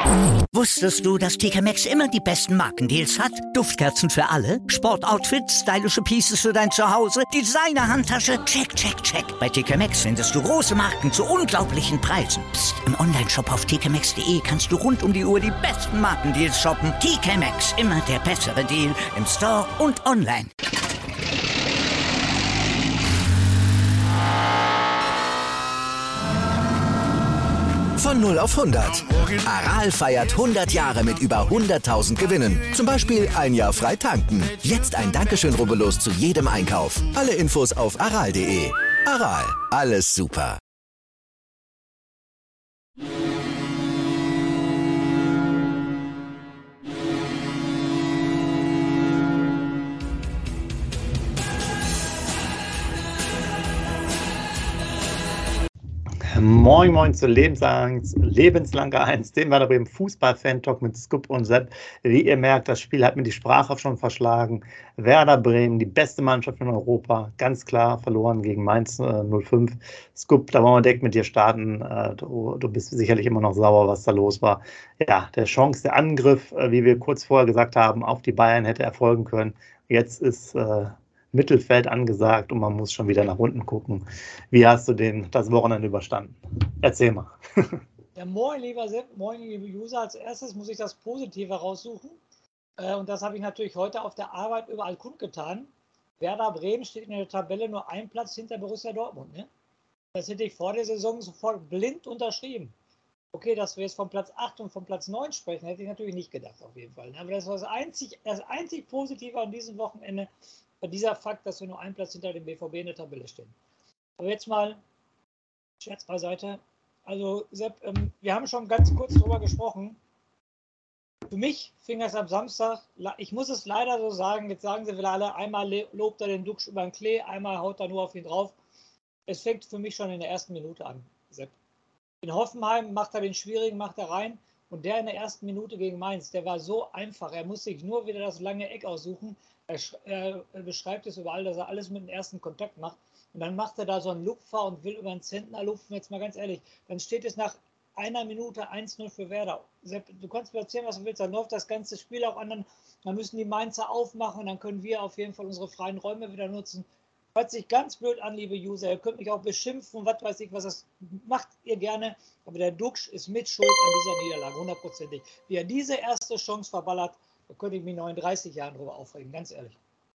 Wusstest du, dass TK Maxx immer die besten Markendeals hat? Duftkerzen für alle, Sportoutfits, stylische Pieces für dein Zuhause, Designer-Handtasche, check, check, check. Bei TK Maxx findest du große Marken zu unglaublichen Preisen. Psst. Im Onlineshop auf tkmaxx.de kannst du rund um die Uhr die besten Markendeals shoppen. TK Maxx, immer der bessere Deal im Store und online. Von 0 auf 100. Aral feiert 100 Jahre mit über 100.000 Gewinnen. Zum Beispiel ein Jahr frei tanken. Jetzt ein Dankeschön, rubbellos zu jedem Einkauf. Alle Infos auf aral.de. Aral, alles super. Moin Moin zu Lebenslange 1, dem Werder Bremen Fußball-Fan-Talk mit Scoop und Sepp. Wie ihr merkt, das Spiel hat mir die Sprache schon verschlagen. Werder Bremen, die beste Mannschaft in Europa, ganz klar verloren gegen Mainz 05. Scoop, da wollen wir direkt mit dir starten. Du bist sicherlich immer noch sauer, was da los war. Ja, der Angriff, wie wir kurz vorher gesagt haben, auf die Bayern hätte erfolgen können. Jetzt ist Mittelfeld angesagt und man muss schon wieder nach unten gucken. Wie hast du das Wochenende überstanden? Erzähl mal. Ja, moin, lieber Sepp, moin, liebe User. Als erstes muss ich das Positive raussuchen. Und das habe ich natürlich heute auf der Arbeit überall kundgetan. Werder Bremen steht in der Tabelle nur ein Platz hinter Borussia Dortmund. Ne? Das hätte ich vor der Saison sofort blind unterschrieben. Okay, dass wir jetzt von Platz 8 und von Platz 9 sprechen, hätte ich natürlich nicht gedacht, auf jeden Fall. Aber das war das einzig Positive an diesem Wochenende. Dieser Fakt, dass wir nur einen Platz hinter dem BVB in der Tabelle stehen. Aber jetzt mal Scherz beiseite. Also Sepp, wir haben schon ganz kurz drüber gesprochen. Für mich fing es am Samstag, ich muss es leider so sagen, jetzt sagen sie wieder alle, einmal lobt er den Duxch über den Klee, einmal haut er nur auf ihn drauf. Es fängt für mich schon in der ersten Minute an, Sepp. In Hoffenheim macht er den schwierigen, macht er rein. Und der in der ersten Minute gegen Mainz, der war so einfach. Er musste sich nur wieder das lange Eck aussuchen. Er beschreibt es überall, dass er alles mit dem ersten Kontakt macht. Und dann macht er da so einen Lupfer und will über den Zentner lupfen. Jetzt mal ganz ehrlich, dann steht es nach einer Minute 1-0 für Werder. Sepp, du kannst mir erzählen, was du willst. Dann läuft das ganze Spiel auch an. Dann müssen die Mainzer aufmachen und dann können wir auf jeden Fall unsere freien Räume wieder nutzen. Hört sich ganz blöd an, liebe User. Ihr könnt mich auch beschimpfen, was weiß ich, was das macht ihr gerne. Aber der Duxch ist mit Schuld an dieser Niederlage, hundertprozentig. Wie er diese erste Chance verballert, da könnte ich mich noch in 30 Jahren drüber aufregen, ganz ehrlich.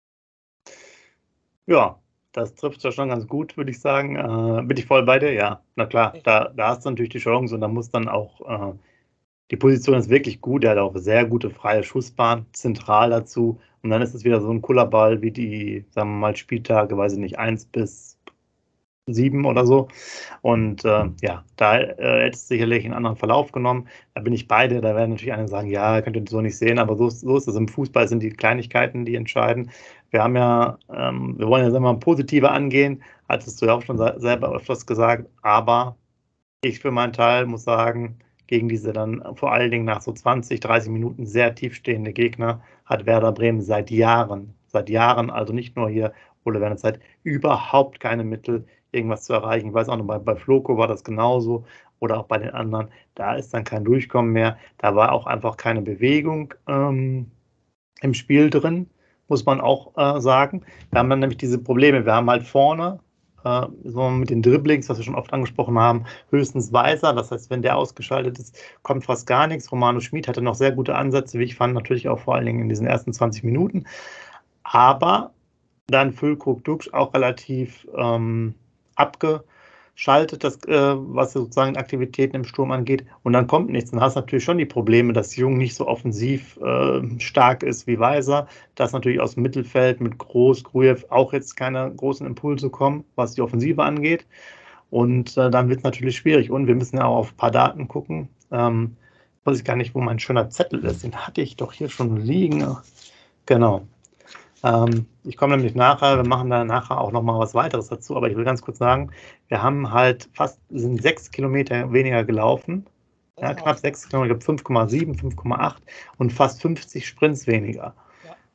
Ja, das trifft ja schon ganz gut, würde ich sagen. Bin ich voll bei dir? Ja, na klar, da hast du natürlich die Chance und da muss dann auch, die Position ist wirklich gut, er hat auch sehr gute freie Schussbahn, zentral dazu und dann ist es wieder so ein Kullerball wie die, sagen wir mal, Spieltage, weiß ich nicht, 1 bis 7 oder so. Und ja, da hättest du sicherlich einen anderen Verlauf genommen. Da bin ich beide. Da werden natürlich einige sagen, ja, könnt ihr so nicht sehen, aber so ist es. Im Fußball sind die Kleinigkeiten, die entscheiden. Wir haben ja, wir wollen ja sagen wir mal positiver angehen, hattest du ja auch schon selber öfters gesagt, aber ich für meinen Teil muss sagen, gegen diese dann vor allen Dingen nach so 20, 30 Minuten sehr tiefstehende Gegner hat Werder Bremen seit Jahren, also nicht nur hier Ole Werner Zeit, überhaupt keine Mittel, irgendwas zu erreichen. Ich weiß auch noch, bei Floko war das genauso oder auch bei den anderen. Da ist dann kein Durchkommen mehr. Da war auch einfach keine Bewegung im Spiel drin, muss man auch sagen. Wir haben dann nämlich diese Probleme. Wir haben halt vorne so mit den Dribblings, was wir schon oft angesprochen haben, höchstens Weiser. Das heißt, wenn der ausgeschaltet ist, kommt fast gar nichts. Romano Schmid hatte noch sehr gute Ansätze, wie ich fand, natürlich auch vor allen Dingen in diesen ersten 20 Minuten. Aber dann Füllkrug Duxch auch relativ abgeschaltet, was sozusagen Aktivitäten im Sturm angeht. Und dann kommt nichts. Dann hast du natürlich schon die Probleme, dass Jung nicht so offensiv stark ist wie Weiser, dass natürlich aus dem Mittelfeld mit Grujew auch jetzt keine großen Impulse kommen, was die Offensive angeht. Und dann wird es natürlich schwierig. Und wir müssen ja auch auf ein paar Daten gucken. Weiß ich gar nicht, wo mein schöner Zettel ist. Den hatte ich doch hier schon liegen. Genau. Ich komme nämlich nachher, wir machen da nachher auch nochmal was weiteres dazu, aber ich will ganz kurz sagen, wir haben halt sind 6 Kilometer weniger gelaufen, ja, knapp 6 Kilometer, 5,7, 5,8 und fast 50 Sprints weniger. Ja.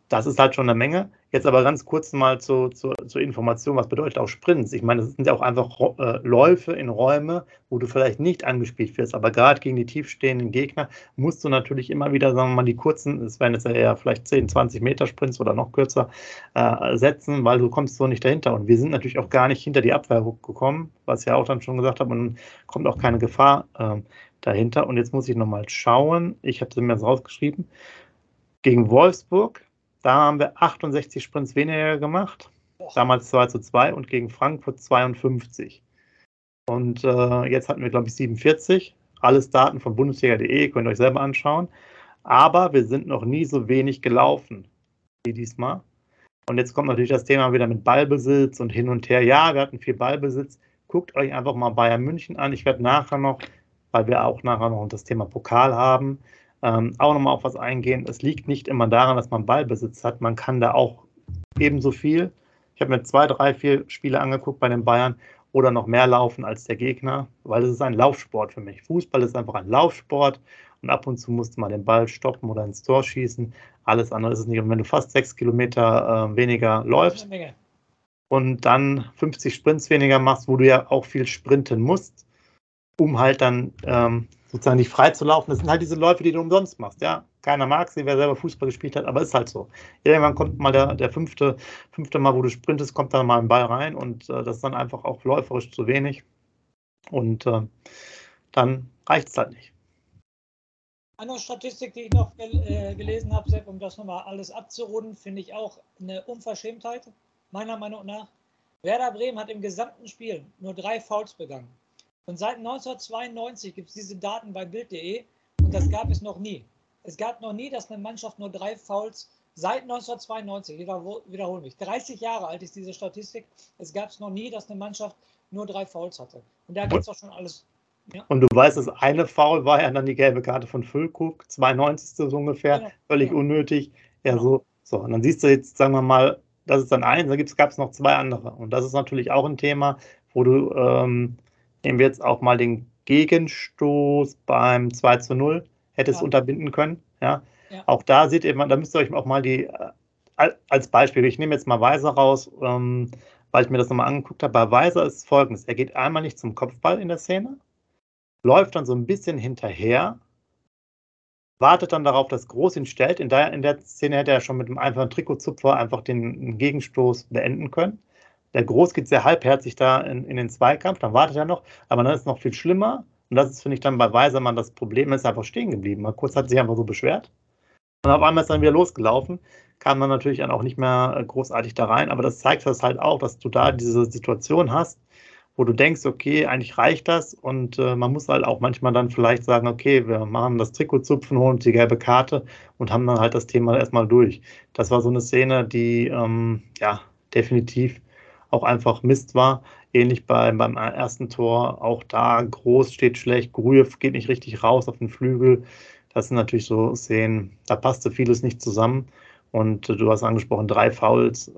Das ist halt schon eine Menge. Jetzt aber ganz kurz mal zur Information, was bedeutet auch Sprints? Ich meine, das sind ja auch einfach Läufe in Räume, wo du vielleicht nicht angespielt wirst, aber gerade gegen die tiefstehenden Gegner musst du natürlich immer wieder, sagen wir mal, die kurzen, es werden jetzt ja eher vielleicht 10, 20 Meter Sprints oder noch kürzer, setzen, weil du kommst so nicht dahinter. Und wir sind natürlich auch gar nicht hinter die Abwehr gekommen, was ich ja auch dann schon gesagt habe, und kommt auch keine Gefahr dahinter. Und jetzt muss ich nochmal schauen, ich hatte mir das rausgeschrieben, gegen Wolfsburg, da haben wir 68 Sprints weniger gemacht, damals 2:2 und gegen Frankfurt 52. Und jetzt hatten wir, glaube ich, 47. Alles Daten von Bundesliga.de, könnt ihr euch selber anschauen. Aber wir sind noch nie so wenig gelaufen wie diesmal. Und jetzt kommt natürlich das Thema wieder mit Ballbesitz und hin und her. Ja, wir hatten viel Ballbesitz. Guckt euch einfach mal Bayern München an. Ich werde nachher noch, weil wir auch nachher noch das Thema Pokal haben, auch nochmal auf was eingehen. Es liegt nicht immer daran, dass man Ballbesitz hat. Man kann da auch ebenso viel. Ich habe mir 2, 3, 4 Spiele angeguckt bei den Bayern oder noch mehr laufen als der Gegner, weil es ist ein Laufsport für mich. Fußball ist einfach ein Laufsport und ab und zu musst du mal den Ball stoppen oder ins Tor schießen. Alles andere ist es nicht. Und wenn du fast 6 Kilometer weniger läufst und dann 50 Sprints weniger machst, wo du ja auch viel sprinten musst, um halt dann sozusagen nicht frei zu laufen. Das sind halt diese Läufe, die du umsonst machst. Ja, keiner mag sie, wer selber Fußball gespielt hat, aber ist halt so. Irgendwann kommt mal der fünfte Mal, wo du sprintest, kommt dann mal ein Ball rein und das ist dann einfach auch läuferisch zu wenig. Und dann reicht es halt nicht. Eine Statistik, die ich noch gelesen habe, Sepp, um das nochmal alles abzurunden, finde ich auch eine Unverschämtheit, meiner Meinung nach. Werder Bremen hat im gesamten Spiel nur 3 Fouls begangen. Und seit 1992 gibt es diese Daten bei Bild.de und das gab es noch nie. Es gab noch nie, dass eine Mannschaft nur 3 Fouls, seit 1992, ich wiederhole mich, 30 Jahre alt ist diese Statistik, es gab es noch nie, dass eine Mannschaft nur 3 Fouls hatte. Und da gibt es auch schon alles. Ja. Und du weißt, das eine Foul war ja dann die gelbe Karte von Füllkrug, 92. so ungefähr, genau, völlig unnötig. Ja, genau. So. Und dann siehst du jetzt, sagen wir mal, das ist dann eins, da gab es noch 2 andere. Und das ist natürlich auch ein Thema, wo du nehmen wir jetzt auch mal den Gegenstoß beim 2:0 hättest unterbinden können. Ja? Auch da seht ihr, da müsst ihr euch auch mal die, als Beispiel, ich nehme jetzt mal Weiser raus, weil ich mir das nochmal angeguckt habe. Bei Weiser ist Folgendes, er geht einmal nicht zum Kopfball in der Szene, läuft dann so ein bisschen hinterher, wartet dann darauf, dass Groß ihn stellt. In der Szene hätte er schon mit einem einfachen Trikotzupfer einfach den Gegenstoß beenden können. Der Groß geht sehr halbherzig da in den Zweikampf, dann wartet er noch, aber dann ist es noch viel schlimmer. Und das ist, finde ich, dann bei Weisermann das Problem, ist einfach stehen geblieben. Mal kurz hat sich einfach so beschwert. Und auf einmal ist dann wieder losgelaufen, kam dann natürlich dann auch nicht mehr großartig da rein. Aber das zeigt das halt auch, dass du da diese Situation hast, wo du denkst, okay, eigentlich reicht das. Und man muss halt auch manchmal dann vielleicht sagen, okay, wir machen das Trikotzupfen, holen die gelbe Karte und haben dann halt das Thema erstmal durch. Das war so eine Szene, die definitiv auch einfach Mist war. Ähnlich beim ersten Tor, auch da Groß steht schlecht, Grujew geht nicht richtig raus auf den Flügel. Das sind natürlich so Szenen, da passte vieles nicht zusammen. Und du hast angesprochen, 3 Fouls.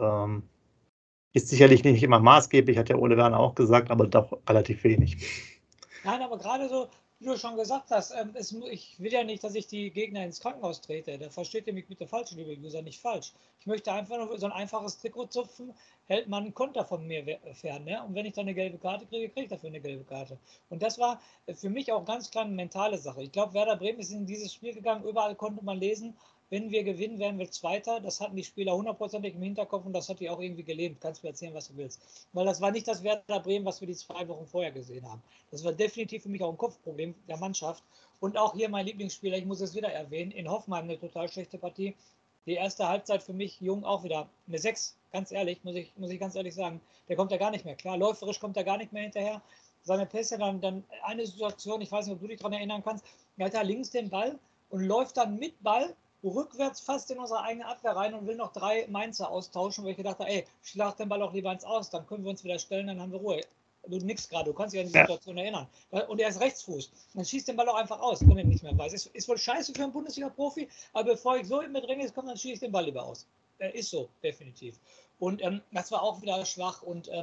Ist sicherlich nicht immer maßgeblich, hat der Ole Werner auch gesagt, aber doch relativ wenig. Nein, aber gerade so, wie du schon gesagt hast, ich will ja nicht, dass ich die Gegner ins Krankenhaus trete. Da versteht ihr mich bitte falsch, liebe User, nicht falsch. Ich möchte einfach nur so ein einfaches Trikot zupfen, hält man einen Konter von mir fern. Ne? Und wenn ich dann eine gelbe Karte kriege, kriege ich dafür eine gelbe Karte. Und das war für mich auch ganz klar eine mentale Sache. Ich glaube, Werder Bremen ist in dieses Spiel gegangen, überall konnte man lesen, wenn wir gewinnen, werden wir Zweiter. Das hatten die Spieler hundertprozentig im Hinterkopf und das hat die auch irgendwie gelähmt. Kannst mir erzählen, was du willst. Weil das war nicht das Werder Bremen, was wir die 2 Wochen vorher gesehen haben. Das war definitiv für mich auch ein Kopfproblem der Mannschaft. Und auch hier mein Lieblingsspieler, ich muss es wieder erwähnen, in Hoffenheim eine total schlechte Partie. Die erste Halbzeit für mich, Jung, auch wieder eine 6. Ganz ehrlich, muss ich ganz ehrlich sagen. Der kommt ja gar nicht mehr klar. Läuferisch kommt er gar nicht mehr hinterher. Seine Pässe, dann eine Situation, ich weiß nicht, ob du dich daran erinnern kannst, er hat da links den Ball und läuft dann mit Ball rückwärts fast in unsere eigene Abwehr rein und will noch 3 Mainzer austauschen, weil ich gedacht habe, ey, schlag den Ball auch lieber ins Aus, dann können wir uns wieder stellen, dann haben wir Ruhe. Du nix gerade, du kannst dich an die Situation erinnern. Und er ist Rechtsfuß. Dann schießt den Ball auch einfach aus, wenn er nicht mehr weiß. Ist wohl scheiße für einen Bundesliga-Profi, aber bevor ich so in Bedrängnis komme, dann schieße ich den Ball lieber aus. Ist so, definitiv. Und das war auch wieder schwach und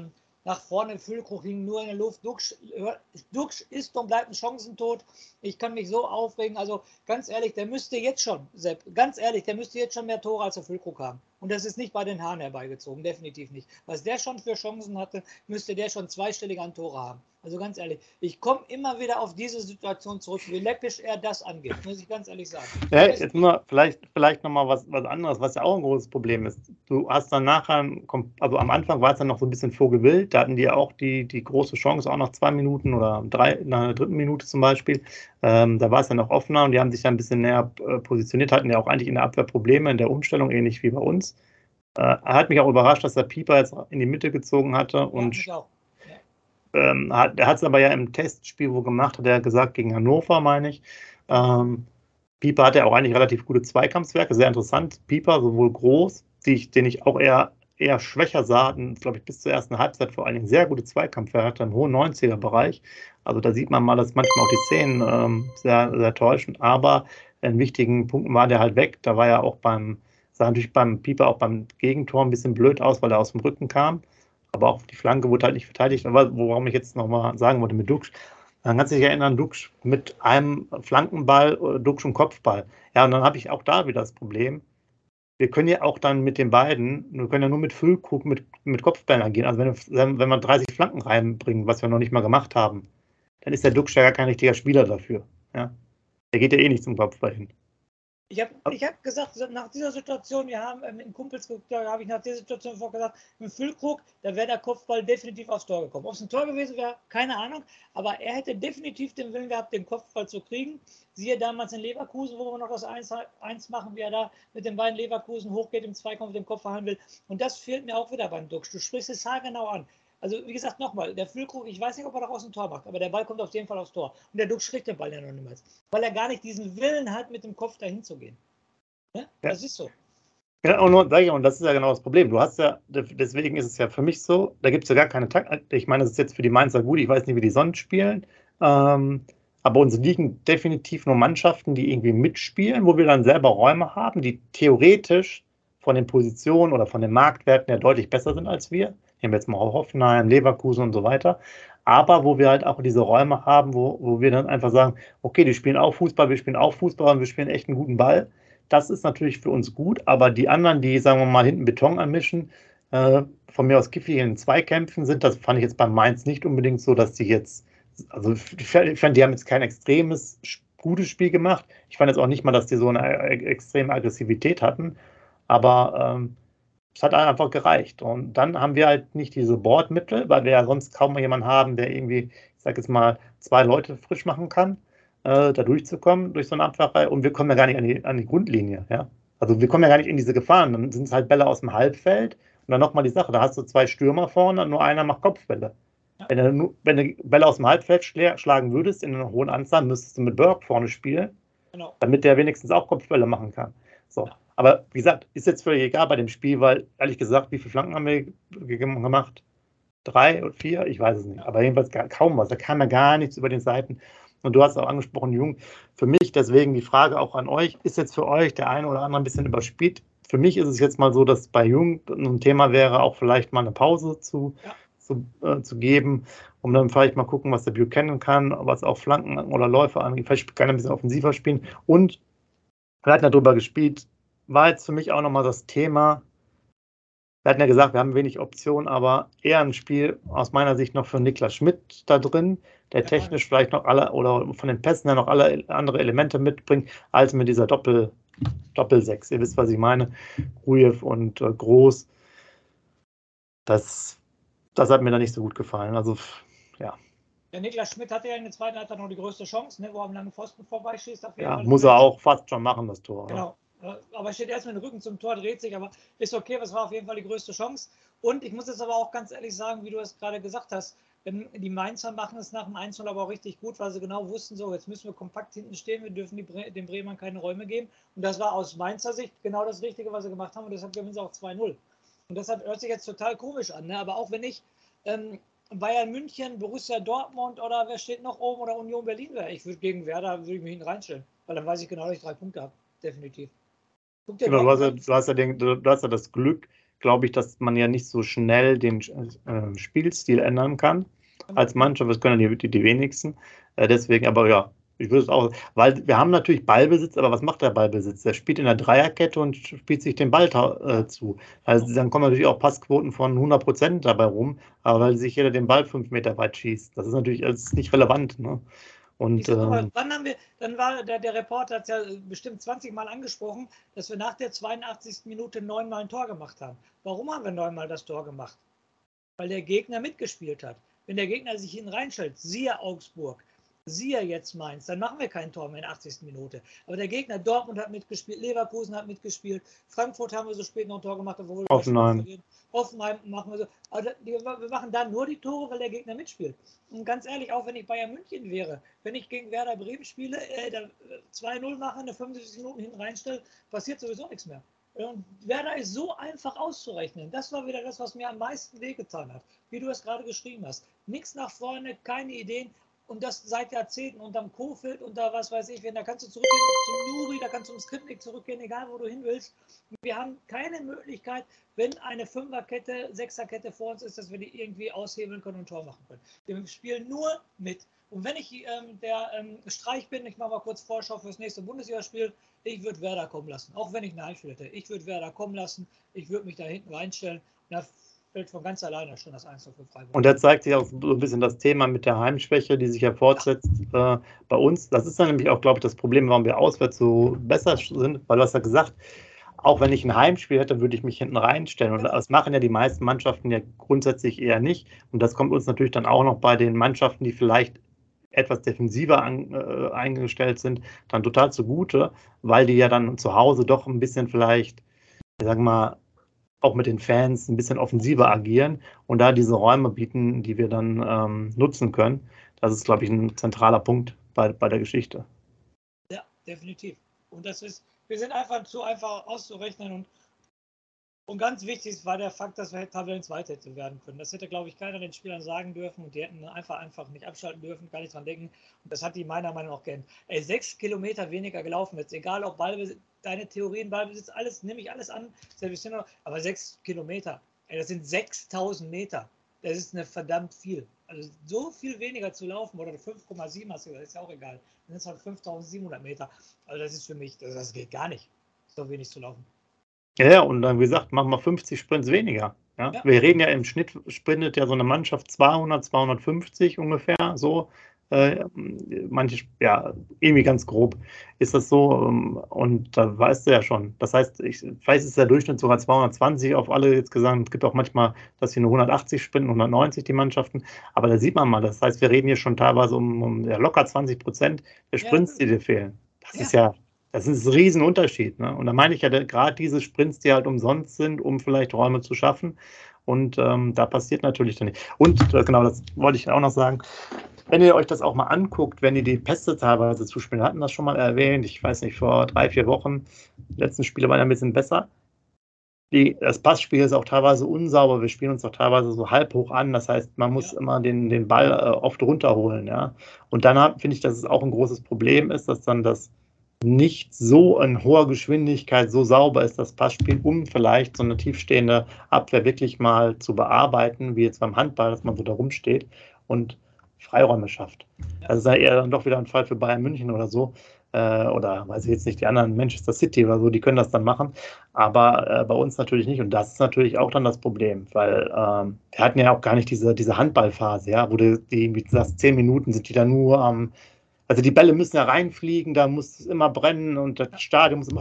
nach vorne, Füllkrug hing nur in der Luft, Duxch ist und bleibt ein Chancentot. Ich kann mich so aufregen, also ganz ehrlich, der müsste jetzt schon, Sepp, ganz ehrlich, der müsste jetzt schon mehr Tore als der Füllkrug haben. Und das ist nicht bei den Haaren herbeigezogen, definitiv nicht. Was der schon für Chancen hatte, müsste der schon zweistellig an Tore haben. Also ganz ehrlich, ich komme immer wieder auf diese Situation zurück, wie läppisch er das angeht, muss ich ganz ehrlich sagen. Ja, jetzt nur vielleicht nochmal was anderes, was ja auch ein großes Problem ist. Du hast dann nachher, also am Anfang war es dann noch so ein bisschen vorgewillt, da hatten die auch die große Chance, auch nach 2 Minuten oder nach der 3. Minute zum Beispiel. Da war es dann noch offener und die haben sich dann ein bisschen näher positioniert, hatten ja auch eigentlich in der Abwehr Probleme in der Umstellung, ähnlich wie bei uns. Hat mich auch überrascht, dass der Pieper jetzt in die Mitte gezogen hatte. Und ja, er hat es aber ja im Testspiel wo gemacht, hat er gesagt, gegen Hannover, meine ich. Pieper hat ja auch eigentlich relativ gute Zweikampfswerke, sehr interessant. Pieper, sowohl groß, den ich auch eher schwächer sah, glaube ich, bis zur ersten Halbzeit vor allen Dingen sehr gute Zweikampfwerte, hatte, im hohen 90er-Bereich. Also da sieht man mal, dass manchmal auch die Szenen sehr, sehr täuschen. Aber in wichtigen Punkten war der halt weg. Da war ja auch sah natürlich beim Pieper auch beim Gegentor ein bisschen blöd aus, weil er aus dem Rücken kam. Aber auch die Flanke wurde halt nicht verteidigt. Aber worum ich jetzt nochmal sagen wollte mit Duxch, dann kannst du dich erinnern, Duxch mit einem Flankenball, Duxch und Kopfball. Ja, und dann habe ich auch da wieder das Problem. Wir können ja auch dann mit den beiden, wir können ja nur mit Füllkrug, mit Kopfbällen agieren. Also wenn wir 30 Flanken reinbringen, was wir noch nicht mal gemacht haben, dann ist der Duxch ja gar kein richtiger Spieler dafür. Ja? Der geht ja eh nicht zum Kopfball hin. Ich hab gesagt, nach dieser Situation, wir haben mit den Kumpels geguckt, da habe ich nach dieser Situation vorgesagt, mit Füllkrug, da wäre der Kopfball definitiv aufs Tor gekommen. Ob es ein Tor gewesen wäre, keine Ahnung, aber er hätte definitiv den Willen gehabt, den Kopfball zu kriegen. Siehe damals in Leverkusen, wo wir noch das 1 machen, wie er da mit den beiden Leverkusen hochgeht, im Zweikampf den Kopf verhandeln will. Und das fehlt mir auch wieder beim Duxch. Du sprichst es haargenau an. Also wie gesagt, nochmal, der Füllkrug, ich weiß nicht, ob er daraus ein Tor macht, aber der Ball kommt auf jeden Fall aufs Tor. Und der Duxch kriegt den Ball ja noch niemals, weil er gar nicht diesen Willen hat, mit dem Kopf dahin zu gehen. Ne? Ja. Das ist so. Ja, und das ist ja genau das Problem. Du hast ja, deswegen ist es ja für mich so, da gibt es ja gar keine Taktik. Ich meine, das ist jetzt für die Mainzer gut, ich weiß nicht, wie die sonst spielen. Aber uns liegen definitiv nur Mannschaften, die irgendwie mitspielen, wo wir dann selber Räume haben, die theoretisch von den Positionen oder von den Marktwerten ja deutlich besser sind als wir. Nehmen wir jetzt mal Hoffenheim, Leverkusen und so weiter. Aber wo wir halt auch diese Räume haben, wo wir dann einfach sagen, okay, die spielen auch Fußball, wir spielen auch Fußball und wir spielen echt einen guten Ball. Das ist natürlich für uns gut, aber die anderen, die, sagen wir mal, hinten Beton anmischen, von mir aus giftig in Zweikämpfen sind, das fand ich jetzt bei Mainz nicht unbedingt so, dass die jetzt, also ich fand, die haben jetzt kein extremes, gutes Spiel gemacht. Ich fand jetzt auch nicht mal, dass die so eine extreme Aggressivität hatten, aber es hat einfach gereicht. Und dann haben wir halt nicht diese Bordmittel, weil wir ja sonst kaum jemanden haben, der irgendwie, ich sag jetzt mal, 2 Leute frisch machen kann, da durchzukommen, durch so eine Abwehrreihe. Und wir kommen ja gar nicht an die Grundlinie. Ja? Also wir kommen ja gar nicht in diese Gefahren. Dann sind es halt Bälle aus dem Halbfeld. Und dann nochmal die Sache, da hast du 2 Stürmer vorne und nur einer macht Kopfbälle. Ja. Wenn du Bälle aus dem Halbfeld schlagen würdest, in einer hohen Anzahl, müsstest du mit Burke vorne spielen, genau, damit der wenigstens auch Kopfbälle machen kann. So. Ja. Aber wie gesagt, ist jetzt völlig egal bei dem Spiel, weil, ehrlich gesagt, wie viele Flanken haben wir gemacht? 3 oder 4? Ich weiß es nicht. Aber jedenfalls kaum was. Da kam ja gar nichts über den Seiten. Und du hast auch angesprochen, Jung. Für mich deswegen die Frage auch an euch, ist jetzt für euch der eine oder andere ein bisschen überspielt? Für mich ist es jetzt mal so, dass bei Jung ein Thema wäre, auch vielleicht mal eine Pause zu geben, um dann vielleicht mal gucken, was der Buchanan kann, was auch Flanken oder Läufe angeht. Vielleicht kann er ein bisschen offensiver spielen. Und wir hatten ja darüber gespielt, war jetzt für mich auch nochmal das Thema. Wir hatten ja gesagt, wir haben wenig Optionen, aber eher ein Spiel aus meiner Sicht noch für Niklas Schmidt da drin, der technisch vielleicht noch alle oder von den Pässen her noch alle andere Elemente mitbringt, als mit dieser Doppel-6. Ihr wisst, was ich meine. Grujew und Groß. Das hat mir da nicht so gut gefallen. Also, ja. Der Niklas Schmidt hatte ja in der zweiten Halbzeit noch die größte Chance, ne, wo er am langen Pfosten vorbeischießt. Ja, muss er auch fast schon machen, das Tor. Genau. Aber er steht erst mit dem Rücken zum Tor, dreht sich, aber ist okay, das war auf jeden Fall die größte Chance. Und ich muss jetzt aber auch ganz ehrlich sagen, wie du es gerade gesagt hast, die Mainzer machen es nach dem 1-0 aber auch richtig gut, weil sie genau wussten, so, jetzt müssen wir kompakt hinten stehen, wir dürfen den Bremern keine Räume geben. Und das war aus Mainzer Sicht genau das Richtige, was sie gemacht haben, und deshalb gewinnen sie auch 2-0. Und deshalb hört sich jetzt total komisch an, ne? Aber auch wenn ich Bayern München, Borussia Dortmund oder wer steht noch oben oder Union Berlin wäre, ich würde gegen Werder mich hinten reinstellen, weil dann weiß ich genau, dass ich 3 Punkte habe, definitiv. Genau, du hast ja das Glück, glaube ich, dass man ja nicht so schnell den Spielstil ändern kann als Mannschaft. Das können ja die wenigsten. Deswegen, aber ja, ich würde es auch, weil wir haben natürlich Ballbesitz, aber was macht der Ballbesitz? Der spielt in der Dreierkette und spielt sich den Ball zu. Also dann kommen natürlich auch Passquoten von 100% dabei rum, aber weil sich jeder den Ball 5 Meter weit schießt. Das ist natürlich nicht relevant. Ne? Und, mal, wann haben wir, dann war der Reporter, hat es ja bestimmt 20 Mal angesprochen, dass wir nach der 82. Minute 9-mal ein Tor gemacht haben. Warum haben wir 9-mal das Tor gemacht? Weil der Gegner mitgespielt hat. Wenn der Gegner sich hinten reinstellt, siehe Augsburg, siehe jetzt Mainz, dann machen wir kein Tor mehr in der 80. Minute. Aber der Gegner Dortmund hat mitgespielt, Leverkusen hat mitgespielt, Frankfurt haben wir so spät noch ein Tor gemacht, obwohl wir Hoffenheim machen wir so. Also wir machen da nur die Tore, weil der Gegner mitspielt. Und ganz ehrlich, auch wenn ich Bayern München wäre, wenn ich gegen Werder Bremen spiele, 2-0 mache, eine 75 Minuten hinten reinstelle, passiert sowieso nichts mehr. Und Werder ist so einfach auszurechnen. Das war wieder das, was mir am meisten wehgetan hat. Wie du es gerade geschrieben hast. Nichts nach vorne, keine Ideen. Und das seit Jahrzehnten unterm Kofeld, unter was weiß ich, da kannst du zurückgehen zum Nuri, da kannst du zum Skripnik zurückgehen, egal wo du hin willst. Wir haben keine Möglichkeit, wenn eine Fünferkette, Sechserkette vor uns ist, dass wir die irgendwie aushebeln können und ein Tor machen können. Wir spielen nur mit. Und wenn ich der Streich bin, ich mache mal kurz Vorschau fürs nächste Bundesligaspiel, ich würde Werder kommen lassen. Auch wenn ich eine Heimspiel hätte. Ich würde Werder kommen lassen, ich würde mich da hinten reinstellen. Da fällt von ganz alleine schon das 1-0 für Freiburg. Und da zeigt sich auch so ein bisschen das Thema mit der Heimschwäche, die sich ja fortsetzt bei uns. Das ist dann nämlich auch, glaube ich, das Problem, warum wir auswärts so besser sind, weil du hast ja gesagt, auch wenn ich ein Heimspiel hätte, würde ich mich hinten reinstellen. Und das machen ja die meisten Mannschaften ja grundsätzlich eher nicht. Und das kommt uns natürlich dann auch noch bei den Mannschaften, die vielleicht etwas defensiver eingestellt sind, dann total zugute, weil die ja dann zu Hause doch ein bisschen vielleicht, sagen wir mal, auch mit den Fans ein bisschen offensiver agieren und da diese Räume bieten, die wir dann nutzen können. Das ist, glaube ich, ein zentraler Punkt bei der Geschichte. Ja, definitiv. Und wir sind einfach zu einfach auszurechnen und ganz wichtig war der Fakt, dass wir Tabellenzweiter hätte werden können. Das hätte, glaube ich, keiner den Spielern sagen dürfen und die hätten einfach nicht abschalten dürfen, gar nicht dran denken. Und das hat die meiner Meinung nach geändert. 6 Kilometer weniger gelaufen jetzt, egal ob Ballbesitz, deine Theorien, Ballbesitz, alles, nehme ich alles an, aber 6 Kilometer, das sind 6000 Meter. Das ist eine verdammt viel. Also so viel weniger zu laufen, oder 5,7 hast du gesagt, ist ja auch egal. Dann sind es halt 5700 Meter. Also das ist für mich, das geht gar nicht, so wenig zu laufen. Ja, und dann, wie gesagt, machen wir 50 Sprints weniger. Ja? Ja. Wir reden ja im Schnitt, sprintet ja so eine Mannschaft 200, 250 ungefähr, so. Manche, ja, irgendwie ganz grob ist das so. Und da weißt du ja schon. Das heißt, vielleicht ist der Durchschnitt sogar 220 auf alle jetzt gesagt. Es gibt auch manchmal, dass sie nur 180 sprinten, 190 die Mannschaften. Aber da sieht man mal, das heißt, wir reden hier schon teilweise um locker 20% der Sprints, die dir fehlen. Das ist ein Riesenunterschied. Ne? Und da meine ich ja gerade diese Sprints, die halt umsonst sind, um vielleicht Räume zu schaffen. Und da passiert natürlich dann nicht. Und genau, das wollte ich auch noch sagen. Wenn ihr euch das auch mal anguckt, wenn ihr die Pässe teilweise zuspielen, wir hatten das schon mal erwähnt, ich weiß nicht, vor 3-4 Wochen, die letzten Spiele waren ja ein bisschen besser. Das Passspiel ist auch teilweise unsauber, wir spielen uns auch teilweise so halb hoch an, das heißt, man muss immer den Ball oft runterholen. Ja? Und dann finde ich, dass es auch ein großes Problem ist, dass dann das nicht so in hoher Geschwindigkeit so sauber ist, das Passspiel, um vielleicht so eine tiefstehende Abwehr wirklich mal zu bearbeiten, wie jetzt beim Handball, dass man so da rumsteht und Freiräume schafft. Das ist ja eher dann doch wieder ein Fall für Bayern München oder so. Oder weiß ich jetzt nicht, die anderen Manchester City oder so, die können das dann machen. Aber bei uns natürlich nicht. Und das ist natürlich auch dann das Problem, weil wir hatten ja auch gar nicht diese Handballphase, ja, wo wie du sagst, 10 Minuten sind die da nur am. Also die Bälle müssen ja reinfliegen, da muss es immer brennen und das Stadion muss immer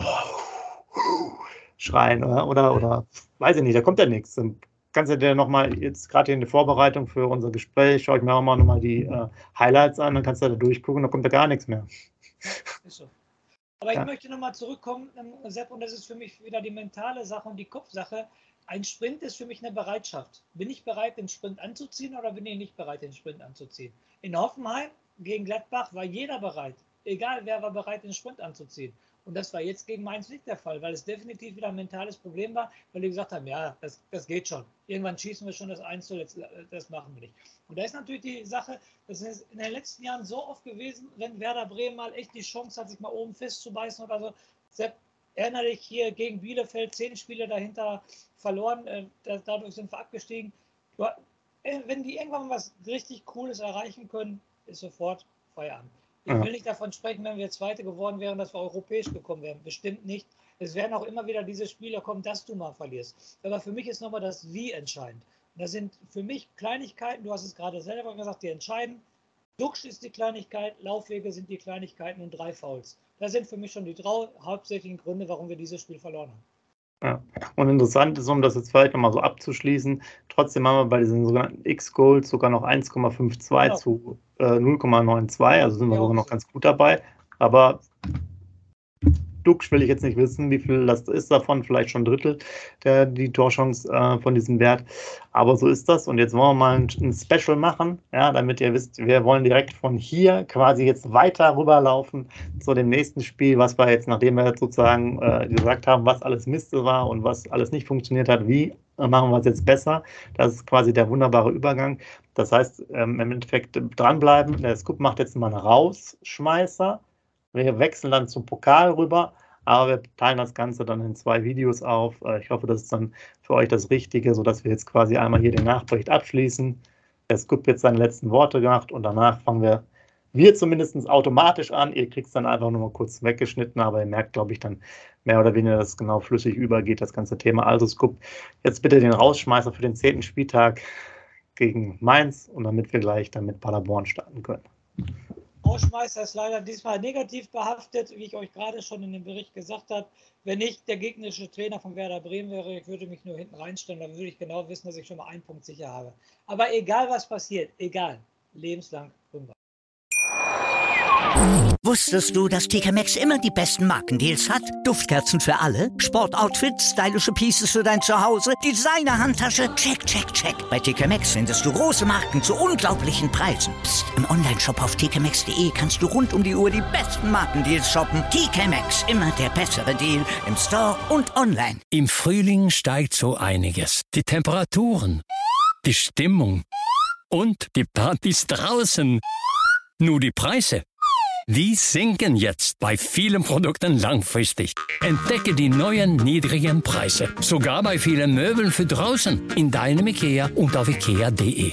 schreien oder weiß ich nicht, da kommt ja nichts. Kannst du dir nochmal, jetzt gerade in der Vorbereitung für unser Gespräch, schaue ich mir auch mal nochmal die Highlights an, dann kannst du da durchgucken, da kommt da gar nichts mehr. Ist so. Aber ich möchte nochmal zurückkommen, Sepp, und das ist für mich wieder die mentale Sache und die Kopfsache. Ein Sprint ist für mich eine Bereitschaft. Bin ich bereit, den Sprint anzuziehen oder bin ich nicht bereit, den Sprint anzuziehen? In Hoffenheim gegen Gladbach war jeder bereit. Egal, wer war bereit, den Sprint anzuziehen. Und das war jetzt gegen Mainz nicht der Fall, weil es definitiv wieder ein mentales Problem war, weil die gesagt haben, ja, das geht schon. Irgendwann schießen wir schon das 1-0, das machen wir nicht. Und da ist natürlich die Sache, das ist in den letzten Jahren so oft gewesen, wenn Werder Bremen mal echt die Chance hat, sich mal oben festzubeißen oder so. Sepp, Erinnere dich hier gegen Bielefeld, 10 Spiele dahinter verloren, dadurch sind wir abgestiegen. Wenn die irgendwann was richtig Cooles erreichen können, ist sofort Feierabend. Ich will nicht davon sprechen, wenn wir Zweite geworden wären, dass wir europäisch gekommen wären. Bestimmt nicht. Es werden auch immer wieder diese Spiele kommen, dass du mal verlierst. Aber für mich ist nochmal das Wie entscheidend. Und das sind für mich Kleinigkeiten, du hast es gerade selber gesagt, die entscheiden. Duxch ist die Kleinigkeit, Laufwege sind die Kleinigkeiten und 3 Fouls. Das sind für mich schon die 3 hauptsächlichen Gründe, warum wir dieses Spiel verloren haben. Ja. Und interessant ist, um das jetzt vielleicht nochmal so abzuschließen, trotzdem haben wir bei diesen sogenannten X-Goals sogar noch 1,52 zu 0,92, also sind wir sogar noch ganz gut dabei. Aber Duxch will ich jetzt nicht wissen, wie viel das ist davon, vielleicht schon ein Drittel die Torchance von diesem Wert. Aber so ist das. Und jetzt wollen wir mal ein Special machen, ja, damit ihr wisst, wir wollen direkt von hier quasi jetzt weiter rüberlaufen zu dem nächsten Spiel, was wir jetzt, nachdem wir jetzt sozusagen gesagt haben, was alles Mist war und was alles nicht funktioniert hat, wie machen wir es jetzt besser. Das ist quasi der wunderbare Übergang. Das heißt, im Endeffekt dranbleiben. Der Scoop macht jetzt mal einen Rausschmeißer. Wir wechseln dann zum Pokal rüber, aber wir teilen das Ganze dann in 2 Videos auf. Ich hoffe, das ist dann für euch das Richtige, sodass wir jetzt quasi einmal hier den Nachbericht abschließen. Der Scoop jetzt seine letzten Worte gemacht und danach fangen wir zumindest automatisch an. Ihr kriegt es dann einfach nur mal kurz weggeschnitten, aber ihr merkt, glaube ich, dann mehr oder weniger, dass es genau flüssig übergeht, das ganze Thema. Also Scoop, jetzt bitte den Rausschmeißer für den 10. Spieltag gegen Mainz und damit wir gleich dann mit Paderborn starten können. Rausschmeißer ist leider diesmal negativ behaftet, wie ich euch gerade schon in dem Bericht gesagt habe. Wenn ich der gegnerische Trainer von Werder Bremen wäre, ich würde mich nur hinten reinstellen, dann würde ich genau wissen, dass ich schon mal einen Punkt sicher habe. Aber egal was passiert, egal, lebenslang rüber. Wusstest du, dass TK Maxx immer die besten Markendeals hat? Duftkerzen für alle, Sportoutfits, stylische Pieces für dein Zuhause, Designer-Handtasche, check, check, check. Bei TK Maxx findest du große Marken zu unglaublichen Preisen. Psst. Im Onlineshop auf tkmaxx.de kannst du rund um die Uhr die besten Markendeals shoppen. TK Maxx, immer der bessere Deal im Store und online. Im Frühling steigt so einiges. Die Temperaturen, die Stimmung und die Partys draußen. Nur die Preise, die sinken jetzt bei vielen Produkten langfristig. Entdecke die neuen niedrigen Preise. Sogar bei vielen Möbeln für draußen. In deinem IKEA und auf ikea.de.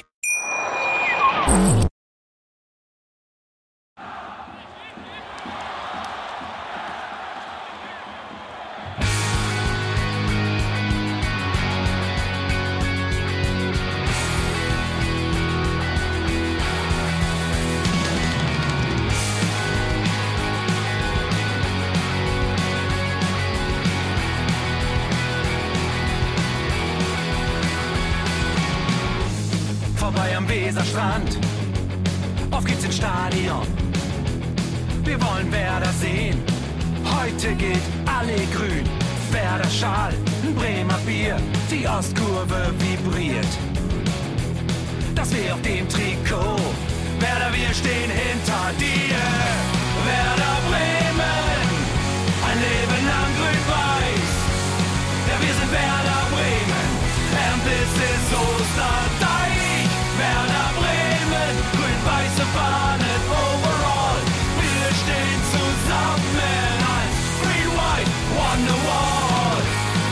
Vorbei am Weserstrand, auf geht's ins Stadion. Wir wollen Werder sehen, heute gilt alle grün. Werder Schal, ein Bremer Bier, die Ostkurve vibriert. Das weh auf dem Trikot, Werder, wir stehen hinter dir. Werder Bremen, ein Leben lang grün-weiß. Ja, wir sind Werder Bremen, and this is Osterdeich. Werder Bremen, grün-weiße Fahnen overall. Wir stehen zusammen als Green-White Wonderwall.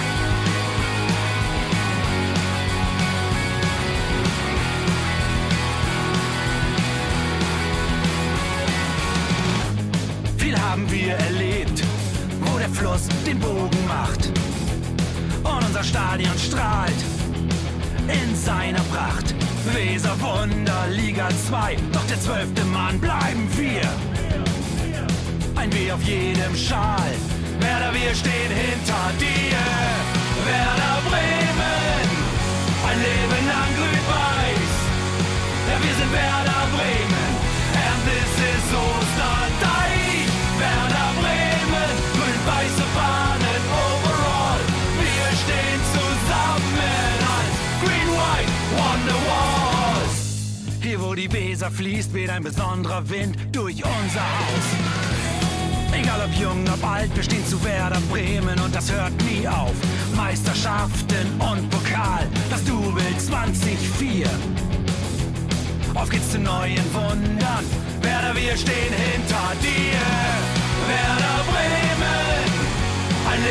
Viel haben wir erlebt, wo der Fluss den Bogen macht. Und unser Stadion strahlt in seiner Pracht. Weser Wunder, Liga 2, doch der 12. Mann bleiben wir. Ein W auf jedem Schal, Werder, wir stehen hinter dir. Werder Bremen, ein Leben lang grün-weiß. Ja, wir sind Werder Bremen, and this is Osterdeich. Werder Bremen, grün-weiße Fahnen overall. Wir stehen zusammen als Green-White Wonderwall. Hier wo die Weser fließt, weht ein besonderer Wind durch unser Haus. Egal ob jung, ob alt, wir stehen zu Werder Bremen und das hört nie auf. Meisterschaften und Pokal, das Double 2004. Auf geht's zu neuen Wundern, Werder, wir stehen hinter dir. Werder Bremen, ein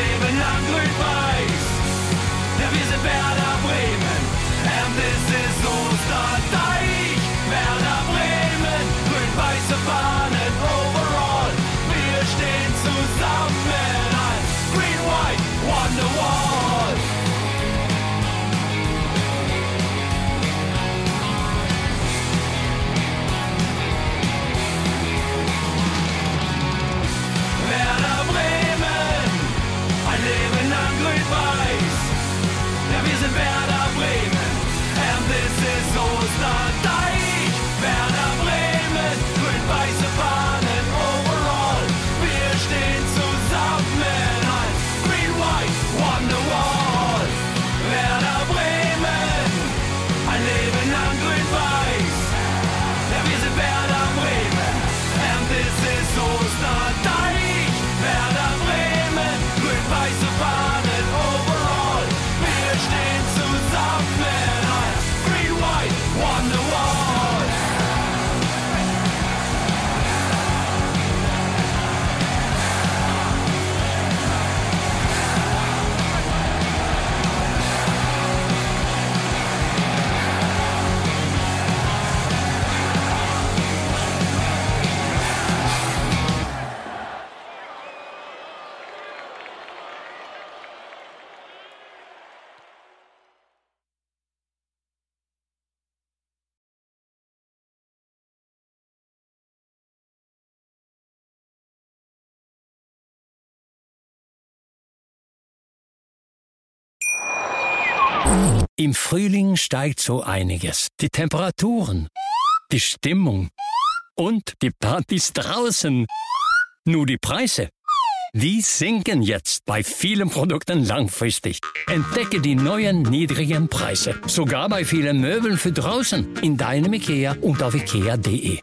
Im Frühling steigt so einiges. Die Temperaturen, die Stimmung und die Partys draußen. Nur die Preise, die sinken jetzt bei vielen Produkten langfristig. Entdecke die neuen niedrigen Preise. Sogar bei vielen Möbeln für draußen. In deinem IKEA und auf ikea.de.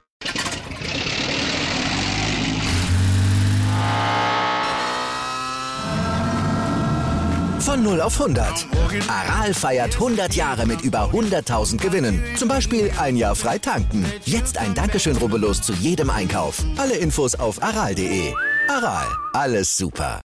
Von 0 auf 100. Aral feiert 100 Jahre mit über 100.000 Gewinnen. Zum Beispiel ein Jahr frei tanken. Jetzt ein Dankeschön, rubbellos zu jedem Einkauf. Alle Infos auf aral.de. Aral, alles super.